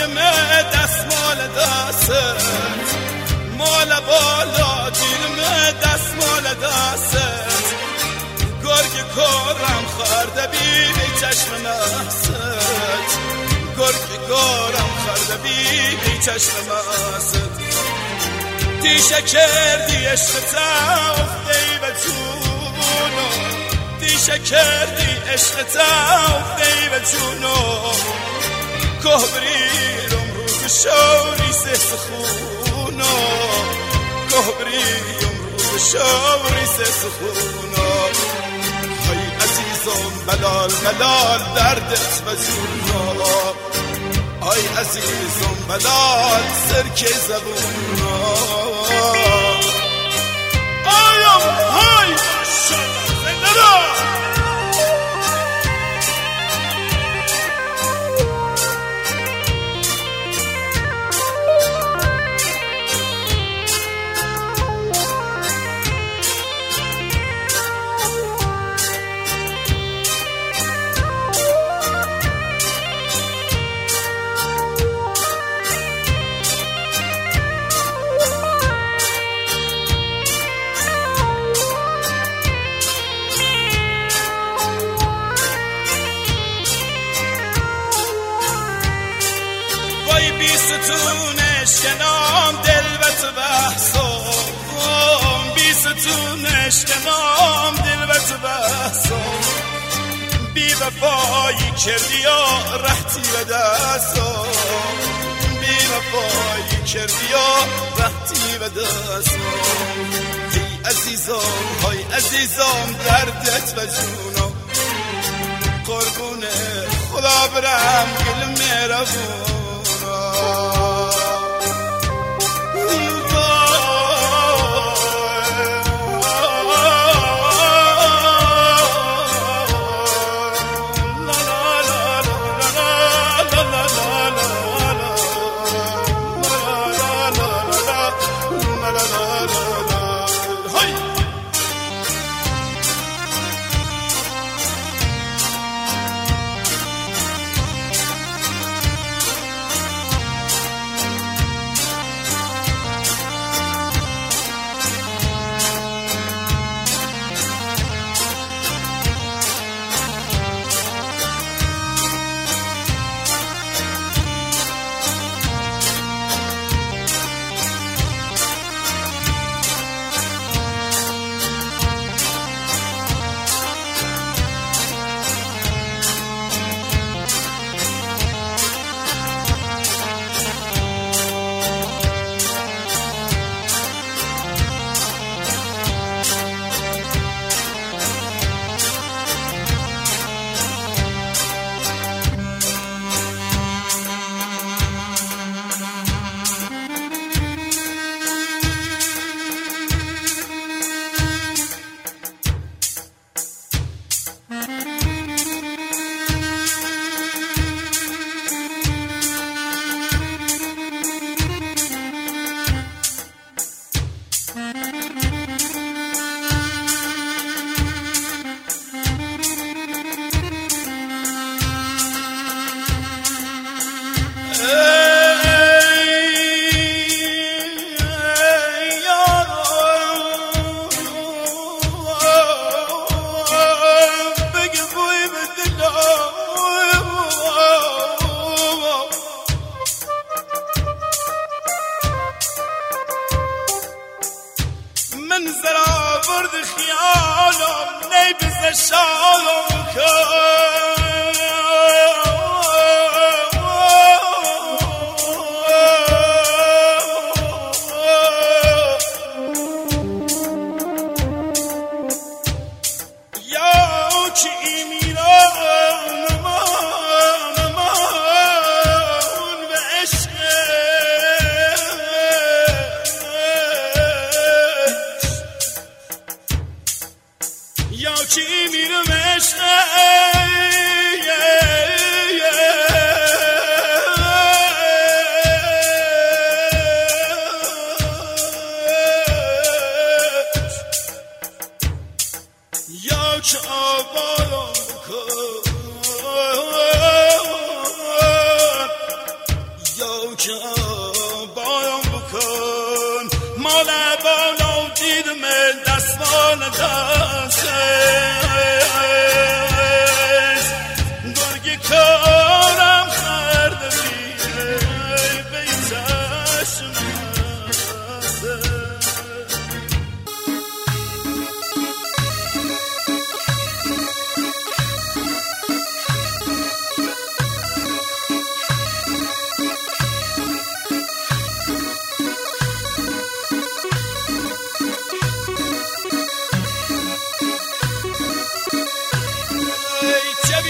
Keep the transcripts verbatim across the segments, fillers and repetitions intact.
دایمه دست مال دستت مال بالا دیلمه دست مال دستت گرگ کارم خرده بی چشم نست گرگ کارم خرده بی بی چشم نست دیشه کردی عشق تفتی و جونو دیشه کردی عشق تفتی و جونو کهبریرم روز شوری سس خونو کهبریرم روز شوری سس خونو های عزیزم بلال بلال دردت و جونو ای عزیزم بلال سرک زبونو آیم های شد زنده را بیستونش کنام دل و تو بحثم بیستونش کنام دل و تو بحثم بی وفایی کردی یا رحتی و دستم بی وفایی کردی یا رحتی و دستم ای عزیزم های عزیزم دردت و جونم قربون خدا برم گل مهربون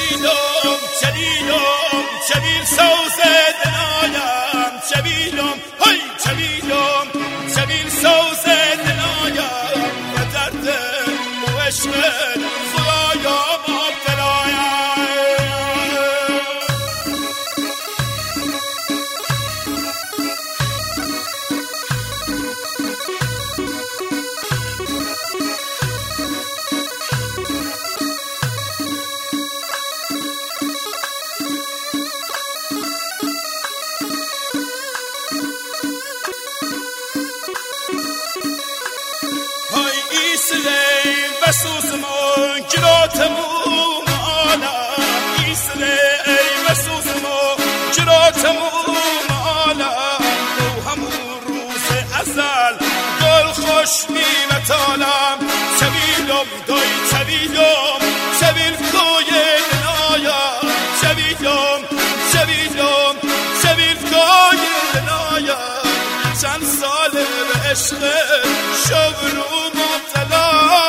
چویلم چویلم چویل سوز دنایم چویلم های چویلم چویل سوز دنایم و درد و عشق خدایا مبتلایم بسوزمو جلوتمو معالم ایسله ای بسوزمو جلوتمو معالم تو همون روز ازل گل خوش میمتالم چویلم دای چویلم چویل کوی دنایم چویلم چویلم چویل کوی دنایم چند ساله به عشق شبرو مبتلایم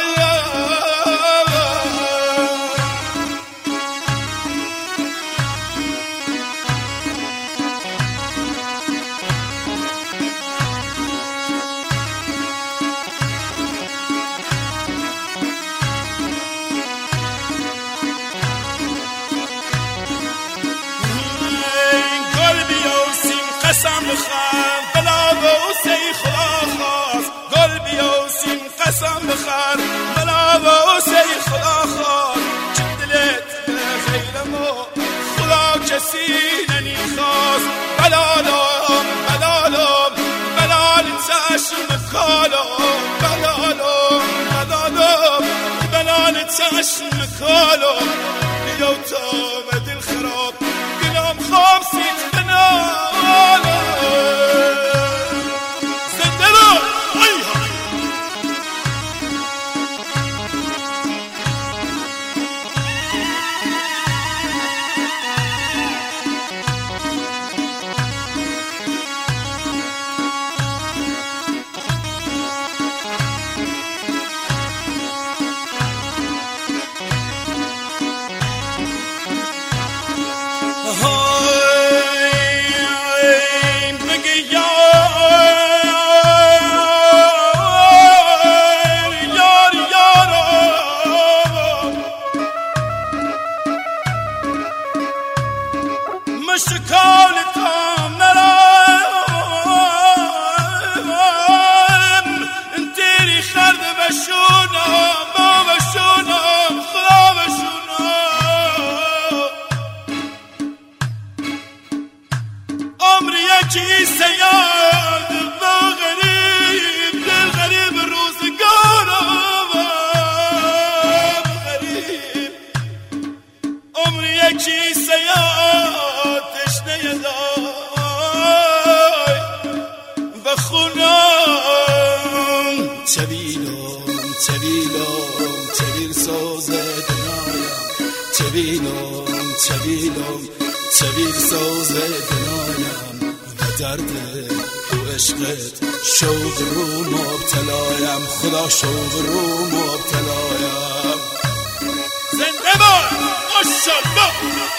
قسم بخر بلا بوسی خدا خواست گل بیوسیم قسم بخر بلا بوسی خدا خواست چه دلت به خیرمو خدا کسی ننی خواست بلالم بلالم بلال چشم کالم بلالم بلالم بلال چشم کالم بیو تا به دل خراب گلم خواب سیت بنا مشکال کام نرم انتیری خرد بشونم با بشونم خدا بشونم عمر یکی سیاد با غریب دل غریب روزگارم غریب عمر یکی سیاد و خونم چویلم چویلم چویل سوز دنایم چویلم چویلم چویل سوز دنایم و درد و عشقت شوق رو مبتلایم خدا شوق رو مبتلایم زنده باد ماشاءالله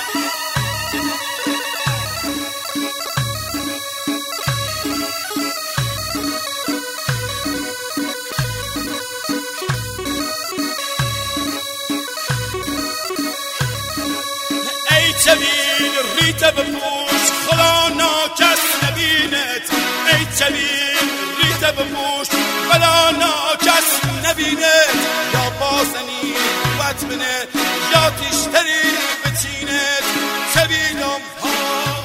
چویل ریت بپوش خدا ناکس نبینت ای چویل ریت بپوش خدا ناکس نبینت یا بازنی قوت بنه یا تشتری بچینت چویلم ها